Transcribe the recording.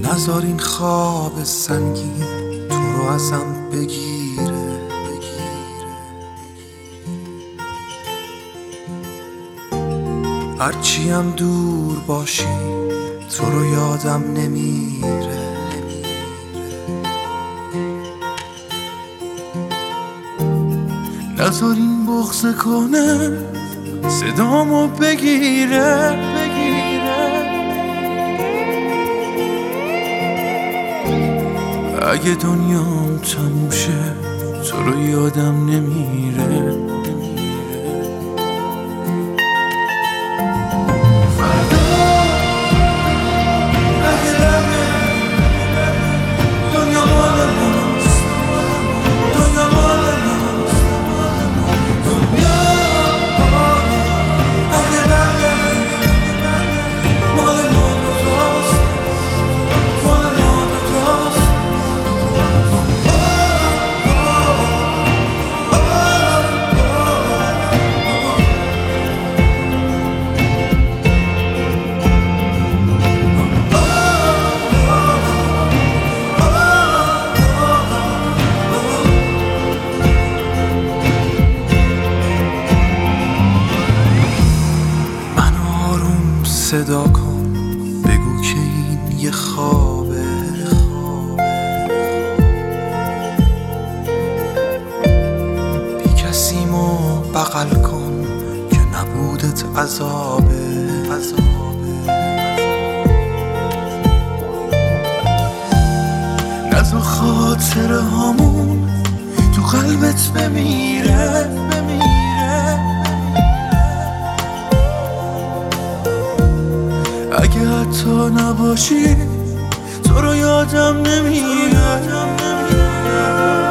نذار این خواب سنگین تو رو ازم بگیره. هرچیم دور باشی تو رو یادم نمیره. نذار این بغض کنه صدامو بگیره. اگه دنیام تموم شه تو رو یادم نمیره. صدا کن بگو که این یه خوابه. بی کسیمو بغل کن که نبودت عذابه. نذار خاطره هامون تو قلبت بمیره. اگه حتی نباشی تو رو یادم نمیره.